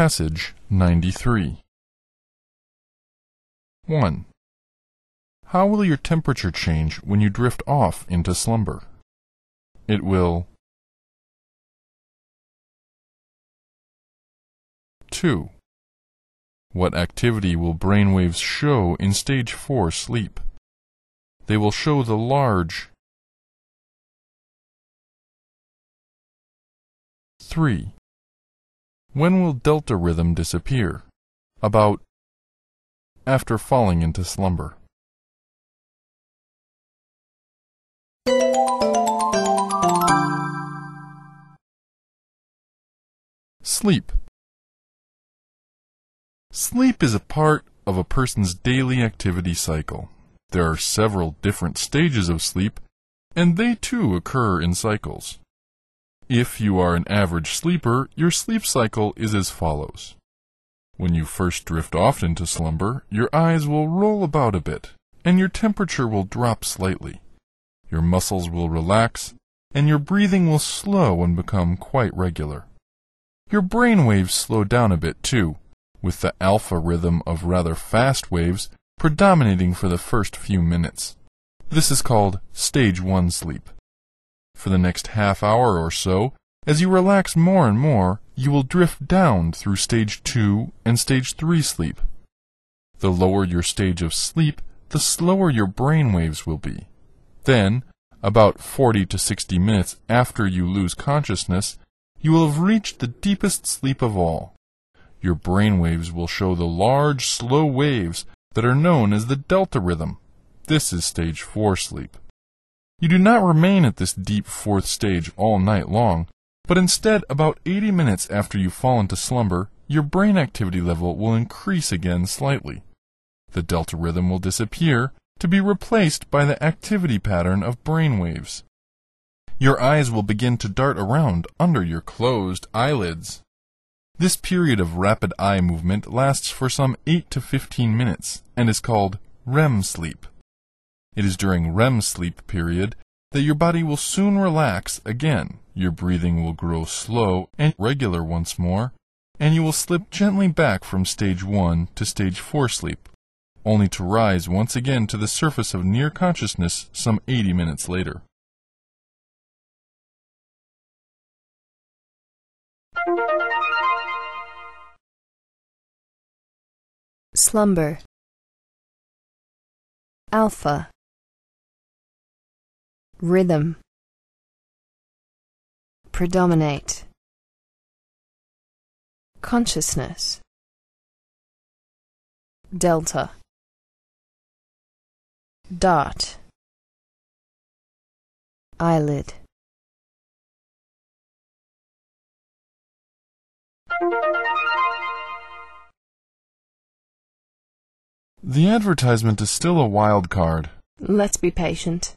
Passage 93. 1. How will your temperature change when you drift off into slumber? It will. 2. What activity will brainwaves show in stage 4 sleep? They will show the large. 3. When will delta rhythm disappear? About after falling into slumber. Sleep. Sleep is a part of a person's daily activity cycle. There are several different stages of sleep, and they too occur in cycles. If you are an average sleeper, your sleep cycle is as follows. When you first drift off into slumber, your eyes will roll about a bit, and your temperature will drop slightly. Your muscles will relax, and your breathing will slow and become quite regular. Your brain waves slow down a bit too, with the alpha rhythm of rather fast waves predominating for the first few minutes. This is called stage 1 sleep. For the next half hour or so, as you relax more and more, you will drift down through stage 2 and stage 3 sleep. The lower your stage of sleep, the slower your brain waves will be. Then, about 40 to 60 minutes after you lose consciousness, you will have reached the deepest sleep of all. Your brain waves will show the large, slow waves that are known as the delta rhythm. This is stage 4 sleep. You do not remain at this deep 4th stage all night long, but instead, about 80 minutes after you fall into slumber, your brain activity level will increase again slightly. The delta rhythm will disappear to be replaced by the activity pattern of brain waves. Your eyes will begin to dart around under your closed eyelids. This period of rapid eye movement lasts for some 8 to 15 minutes and is called REM sleep. It is during REM sleep period that your body will soon relax again, your breathing will grow slow and regular once more, and you will slip gently back from stage 1 to stage 4 sleep, only to rise once again to the surface of near consciousness some 80 minutes later. Slumber. Alpha. Rhythm. Predominate. Consciousness. Delta. Dart. Eyelid. The advertisement is still a wild card. Let's be patient.